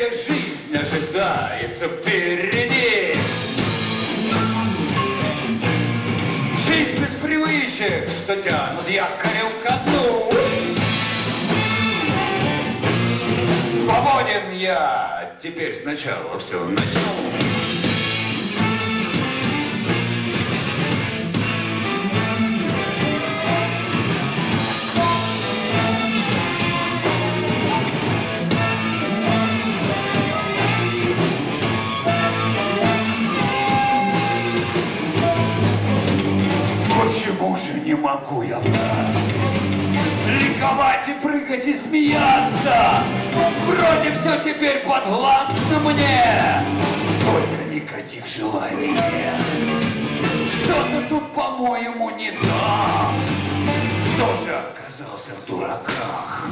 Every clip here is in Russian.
долгая жизнь ожидается впереди. Жизнь без привычек, что тянут якорем ко дну. Свободен я, теперь сначала все начну. Почему же не могу я, брат, ликовать и прыгать и смеяться? Вроде все теперь подвластно мне, только никаких желаний нет. Что-то тут, по-моему, не так. Тоже оказался в дураках.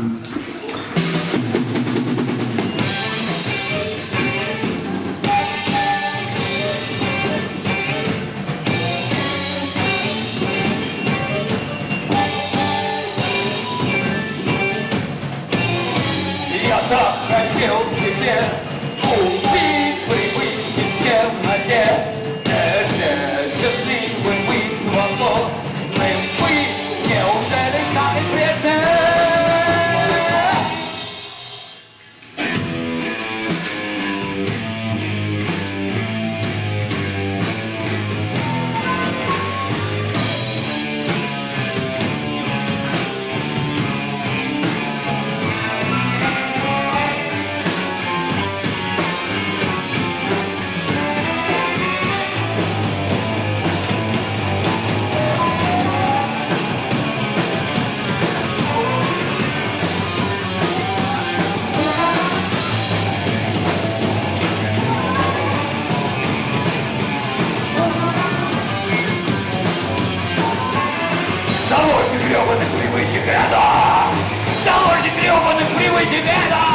Я так хотел тебе убить привычки в темноте. Счастливым мы, свободным мы, неужели стали прежде? Довольно грёбаных привычек это! Довольно грёбаных привычек это!